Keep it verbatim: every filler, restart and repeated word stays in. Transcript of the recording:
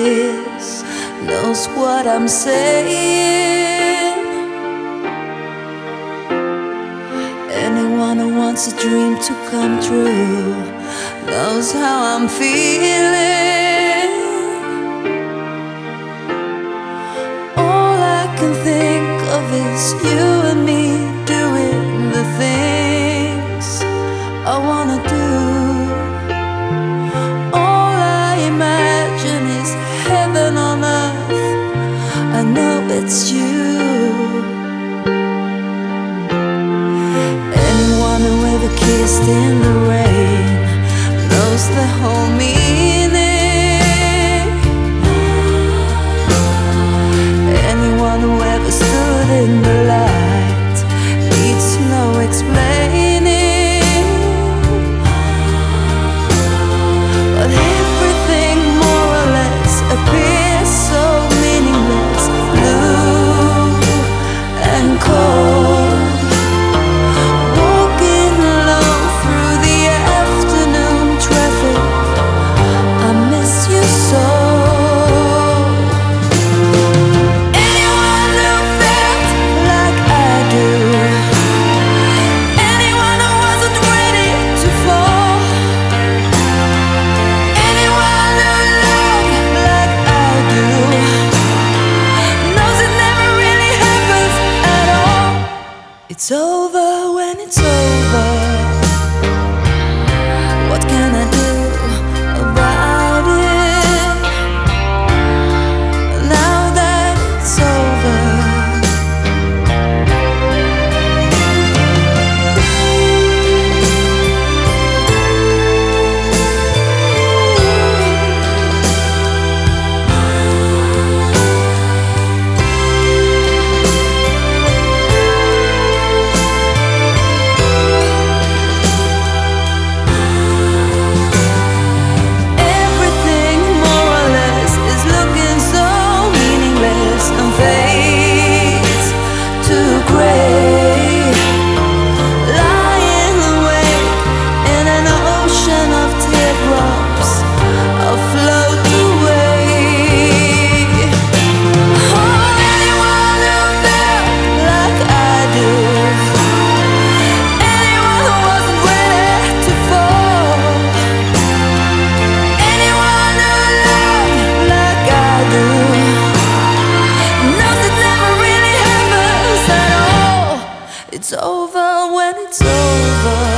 this knows what I'm saying. Anyone who wants a dream to come true knows how I'm feeling. All I can think of is you and me doing the things I wanna do. All I imagine is heaven on earth. I know it's you. Anyone who ever kissed in the rain knows the whole meaning. Anyone who ever stood in the light needs no explaining. But everything more or less appears so meaningless, blue and cold. Walking alone through the afternoon traffic, I miss you so. Anyone who felt like I do, anyone who wasn't ready to fall, anyone who loved like I do knows it never really happens at all. It's over when it's over. What can I do about it now that it's over? Everything more or less is looking so meaningless and fades to gray. Lying awake in an ocean of teardrops, I'll float away. Oh, anyone who felt like I do, anyone who wasn't ready to fall, anyone who loved like I do knows it never really happens at all. It's over when it's over.